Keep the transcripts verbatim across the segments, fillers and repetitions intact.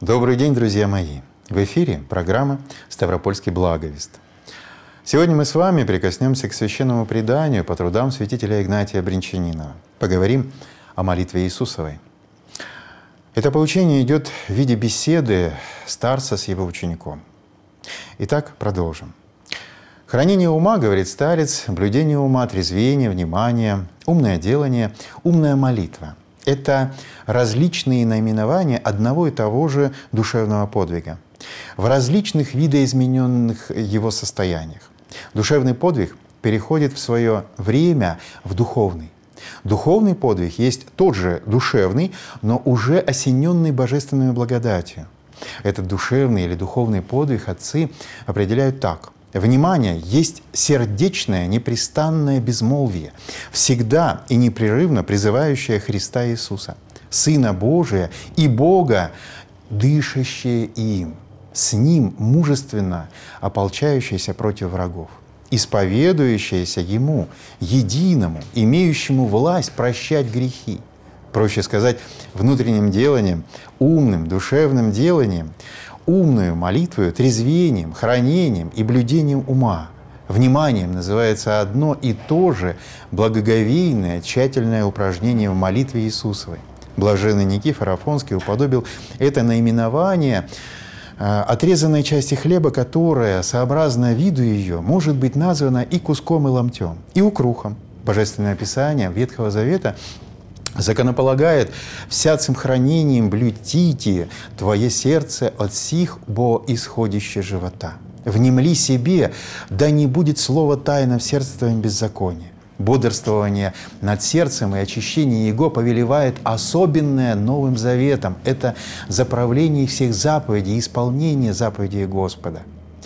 Добрый день, друзья мои! В эфире программа «Ставропольский благовест». Сегодня мы с вами прикоснемся к священному преданию по трудам святителя Игнатия Бринчанинова. Поговорим о молитве Иисусовой. Это поучение идет в виде беседы старца с его учеником. Итак, продолжим. Хранение ума, говорит старец, блюдение ума, трезвение, внимание, умное делание, умная молитва – это различные наименования одного и того же душевного подвига в различных видоизмененных его состояниях. Душевный подвиг переходит в свое время в духовный. Духовный подвиг есть тот же душевный, но уже осененный божественной благодатью. Этот душевный или духовный подвиг отцы определяют так. Внимание есть сердечное, непрестанное безмолвие, всегда и непрерывно призывающее Христа Иисуса, Сына Божия и Бога, дышащее им, с Ним мужественно ополчающееся против врагов, исповедующееся Ему, единому, имеющему власть прощать грехи. Проще сказать, внутренним деланием, умным, душевным деланием, умную молитвою, трезвением, хранением и блюдением ума. Вниманием называется одно и то же благоговейное, тщательное упражнение в молитве Иисусовой. Блаженный Никифор Афонский уподобил это наименование отрезанной части хлеба, которая, сообразно виду ее, может быть названа и куском, и ломтем, и укрухом. Божественное Писание Ветхого Завета законополагает: «Всяцем хранением блюдите твое сердце от сих, бо исходище живота. Внемли себе, да не будет слова тайна в сердце твоем беззакония». Бодрствование над сердцем и очищение его повелевает особенное Новым Заветом. Это заправление всех заповедей, исполнение заповедей Господа.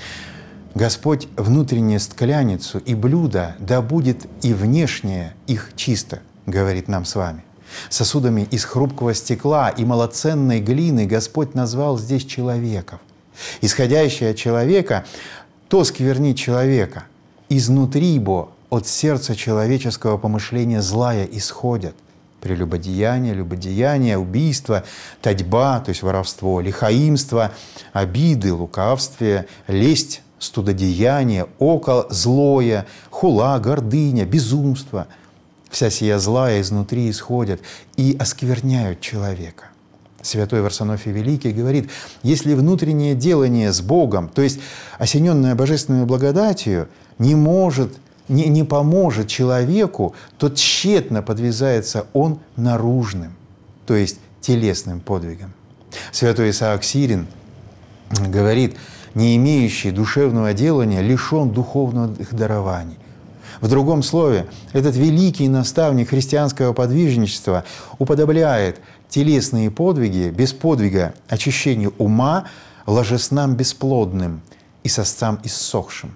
Господь внутреннюю скляницу и блюдо, да будет и внешнее их чисто, говорит нам с вами. Сосудами из хрупкого стекла и малоценной глины Господь назвал здесь человеков. Исходящее от человека, то сквернит человека. Изнутри бо от сердца человеческого помышления злая исходят. Прелюбодеяние, любодеяние, убийство, татьба, то есть воровство, лихаимство, обиды, лукавствие, лесть, студодеяние, око злое, хула, гордыня, безумство. Вся сия злая изнутри исходят и оскверняют человека. Святой Варсонофий Великий говорит, если внутреннее делание с Богом, то есть осененное божественной благодатью, не может, не, не поможет человеку, то тщетно подвязается он наружным, то есть телесным подвигом. Святой Исаак Сирин говорит, не имеющий душевного делания лишен духовных дарований. В другом слове, этот великий наставник христианского подвижничества уподобляет телесные подвиги без подвига очищению ума ложеснам бесплодным и сосцам иссохшим.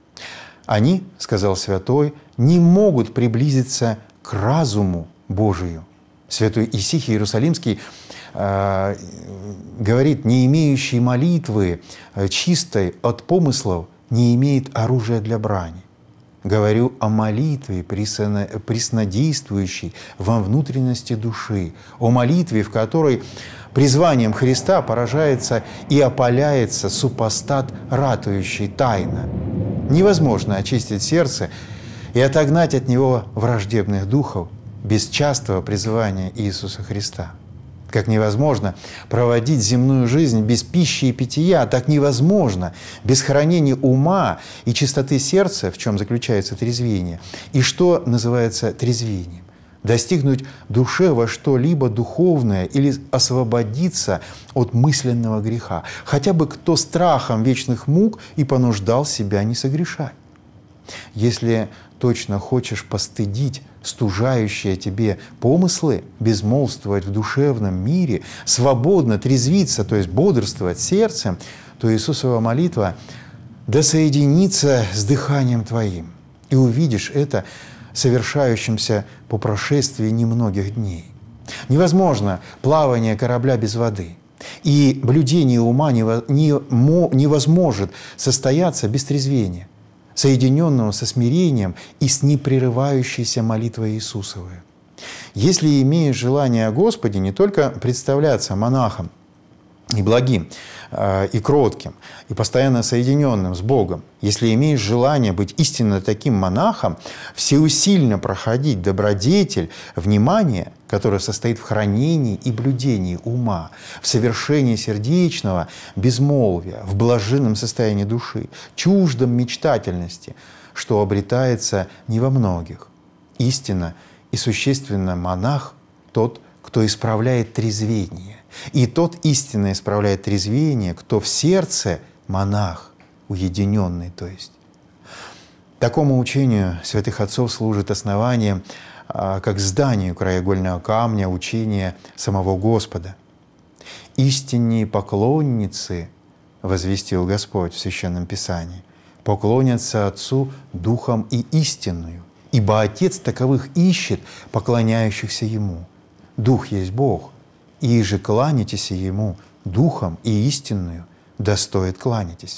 Они, сказал святой, не могут приблизиться к разуму Божию. Святой Исихий Иерусалимский э, говорит, не имеющий молитвы чистой от помыслов не имеет оружия для брани. Говорю о молитве, преснодействующей во внутренности души, о молитве, в которой призванием Христа поражается и опаляется супостат, ратующий тайно. Невозможно очистить сердце и отогнать от него враждебных духов без частого призывания Иисуса Христа. Как невозможно проводить земную жизнь без пищи и питья, так невозможно без хранения ума и чистоты сердца, в чем заключается трезвение. И что называется трезвением? Достигнуть душе во что-либо духовное или освободиться от мысленного греха. Хотя бы кто страхом вечных мук и понуждал себя не согрешать. Если точно хочешь постыдить стужающие тебе помыслы, безмолвствовать в душевном мире, свободно трезвиться, то есть бодрствовать сердцем, то Иисусова молитва да соединится с дыханием твоим. И увидишь это совершающимся по прошествии немногих дней. Невозможно плавание корабля без воды. И блюдение ума невозможно состояться без трезвения, соединенного со смирением и с непрерывающейся молитвой Иисусовой. Если имеешь желание о Господе не только представляться монахом и благим, и кротким, и постоянно соединенным с Богом, если имеешь желание быть истинно таким монахом, всеусильно проходить добродетель, внимание, которое состоит в хранении и блюдении ума, в совершении сердечного безмолвия, в блаженном состоянии души, чуждом мечтательности, что обретается не во многих. Истинно и существенно монах – тот, кто исправляет трезвение. И тот истинно исправляет трезвение, кто в сердце монах, уединенный, то есть. Такому учению святых отцов служит основанием, как зданию краеугольного камня, учения самого Господа. «Истинные поклонницы, — возвестил Господь в Священном Писании, — поклонятся Отцу духом и истинную, ибо Отец таковых ищет, поклоняющихся Ему. Дух есть Бог, и же кланяйтесь Ему духом и истинную, да стоит кланяйтесь».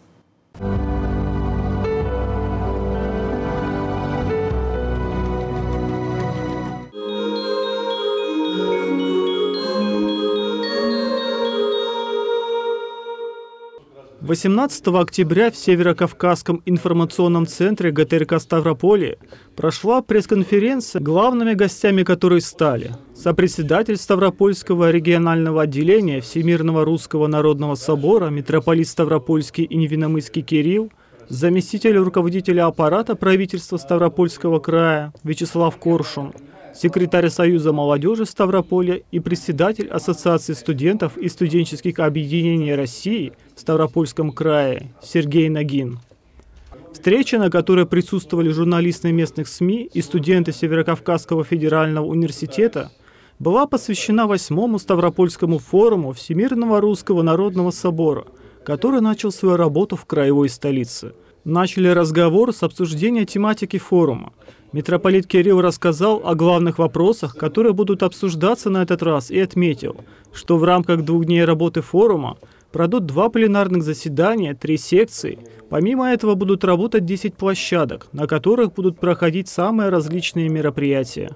восемнадцатого октября в Северокавказском информационном центре ГТРК Ставрополье прошла пресс-конференция, главными гостями которой стали сопредседатель Ставропольского регионального отделения Всемирного Русского Народного Собора митрополит Ставропольский и Невинномысский Кирилл, заместитель руководителя аппарата правительства Ставропольского края Вячеслав Коршун, секретарь Союза молодежи Ставрополья и председатель Ассоциации студентов и студенческих объединений России в Ставропольском крае Сергей Нагин. Встреча, на которой присутствовали журналисты местных СМИ и студенты Северокавказского федерального университета, была посвящена восьмому Ставропольскому форуму Всемирного Русского Народного Собора, который начал свою работу в краевой столице. Начали разговор с обсуждения тематики форума. Митрополит Кирилл рассказал о главных вопросах, которые будут обсуждаться на этот раз, и отметил, что в рамках двух дней работы форума пройдут два пленарных заседания, три секции. Помимо этого будут работать десять площадок, на которых будут проходить самые различные мероприятия.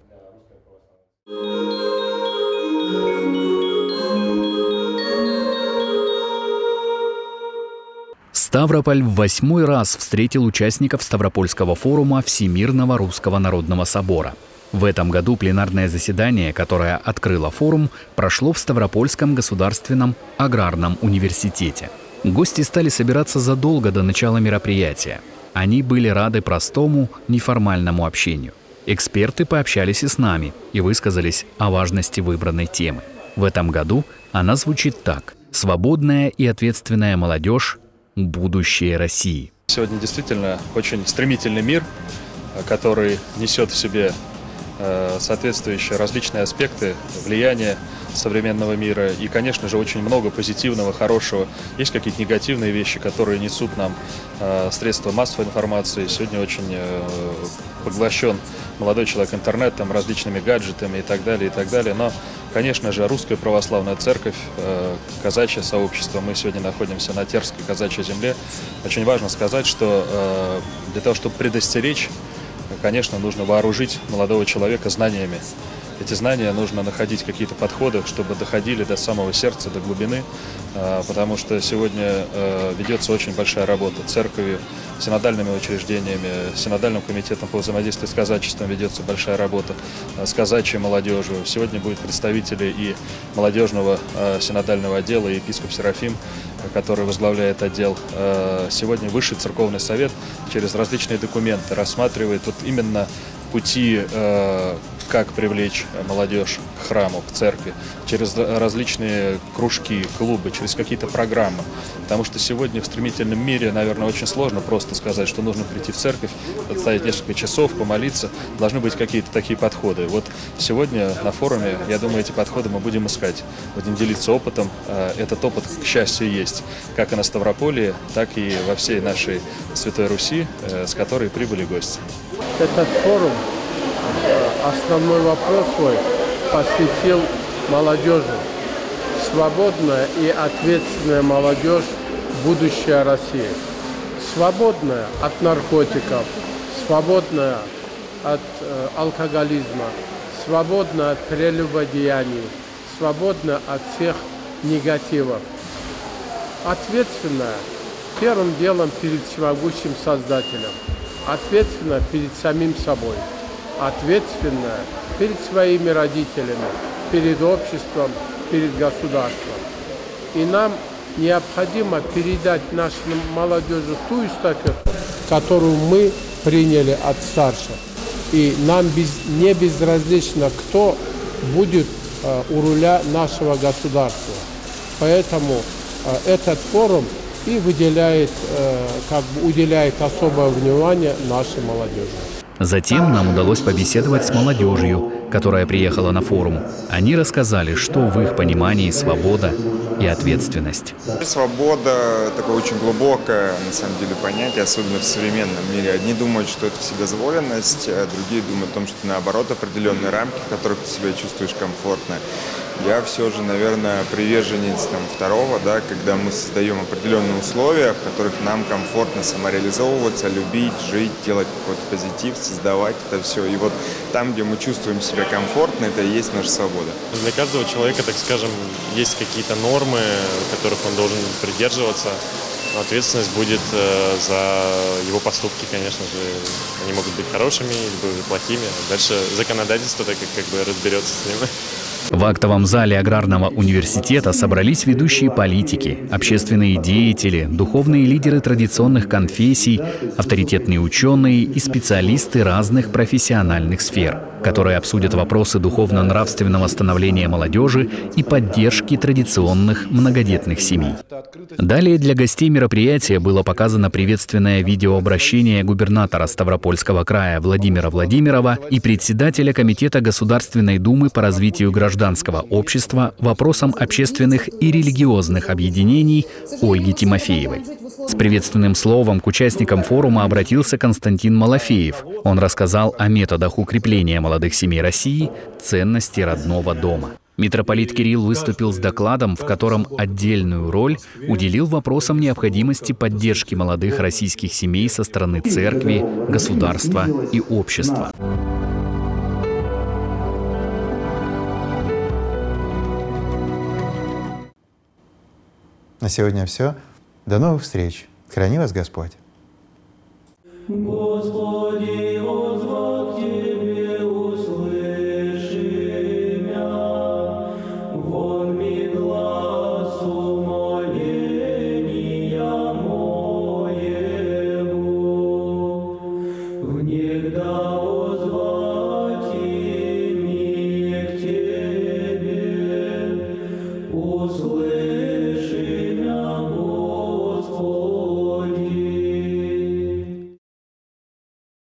Ставрополь в восьмой раз встретил участников Ставропольского форума Всемирного Русского Народного Собора. В этом году пленарное заседание, которое открыло форум, прошло в Ставропольском государственном аграрном университете. Гости стали собираться задолго до начала мероприятия. Они были рады простому, неформальному общению. Эксперты пообщались и с нами и высказались о важности выбранной темы. В этом году она звучит так: «Свободная и ответственная молодежь – будущее России». Сегодня действительно очень стремительный мир, который несет в себе соответствующие различные аспекты влияния современного мира. И, конечно же, очень много позитивного, хорошего. Есть какие-то негативные вещи, которые несут нам средства массовой информации. Сегодня очень поглощен молодой человек интернетом, различными гаджетами и так далее, и так далее. Но, конечно же, Русская Православная Церковь, казачье сообщество, мы сегодня находимся на Терской казачьей земле. Очень важно сказать, что для того, чтобы предостеречь, конечно, нужно вооружить молодого человека знаниями. Эти знания нужно находить какие-то подходы, чтобы доходили до самого сердца, до глубины, потому что сегодня ведется очень большая работа церковью, синодальными учреждениями, синодальным комитетом по взаимодействию с казачеством ведется большая работа с казачьей молодежью. Сегодня будут представители и молодежного синодального отдела, и епископ Серафим, который возглавляет отдел. Сегодня Высший Церковный Совет через различные документы рассматривает вот именно пути, как привлечь молодежь к храму, к церкви, через различные кружки, клубы, через какие-то программы. Потому что сегодня в стремительном мире, наверное, очень сложно просто сказать, что нужно прийти в церковь, отстоять несколько часов, помолиться. Должны быть какие-то такие подходы. Вот сегодня на форуме, я думаю, эти подходы мы будем искать. Будем делиться опытом. Этот опыт, к счастью, есть как и на Ставрополье, так и во всей нашей Святой Руси, с которой прибыли гости. Этот форум основной вопрос свой посвятил молодежи. Свободная и ответственная молодежь – будущее России. Свободная от наркотиков, свободная от э, алкоголизма, свободная от прелюбодеяний, свободная от всех негативов. Ответственно первым делом перед всемогущим Создателем, ответственно перед самим собой, ответственно перед своими родителями, перед обществом, перед государством. И нам необходимо передать нашей молодежи ту эстафету, которую мы приняли от старших. И нам без, не безразлично, кто будет э, у руля нашего государства. Поэтому э, этот форум и выделяет, э, как бы уделяет особое внимание нашей молодежи. Затем нам удалось побеседовать с молодежью, которая приехала на форум. Они рассказали, что в их понимании свобода и ответственность. Свобода – такое очень глубокое, на самом деле, понятие, особенно в современном мире. Одни думают, что это вседозволенность, а другие думают о том, что наоборот определенные рамки, в которых ты себя чувствуешь комфортно. Я все же, наверное, приверженец там, второго, да, когда мы создаем определенные условия, в которых нам комфортно самореализовываться, любить, жить, делать какой-то позитив, создавать это все. И вот там, где мы чувствуем себя комфортно, это и есть наша свобода. Для каждого человека, так скажем, есть какие-то нормы, которых он должен придерживаться. Но ответственность будет э, за его поступки, конечно же. Они могут быть хорошими, либо плохими. Дальше законодательство так как, как бы разберется с ними. В актовом зале Аграрного университета собрались ведущие политики, общественные деятели, духовные лидеры традиционных конфессий, авторитетные ученые и специалисты разных профессиональных сфер, которые обсудят вопросы духовно-нравственного становления молодежи и поддержки традиционных многодетных семей. Далее для гостей мероприятия было показано приветственное видеообращение губернатора Ставропольского края Владимира Владимирова и председателя Комитета Государственной Думы по развитию гражданского общества вопросам общественных и религиозных объединений Ольги Тимофеевой. С приветственным словом к участникам форума обратился Константин Малафеев. Он рассказал о методах укрепления молодых семей России, ценности родного дома. Митрополит Кирилл выступил с докладом, в котором отдельную роль уделил вопросам необходимости поддержки молодых российских семей со стороны церкви, государства и общества. На сегодня все. До новых встреч. Храни вас Господь. Господи,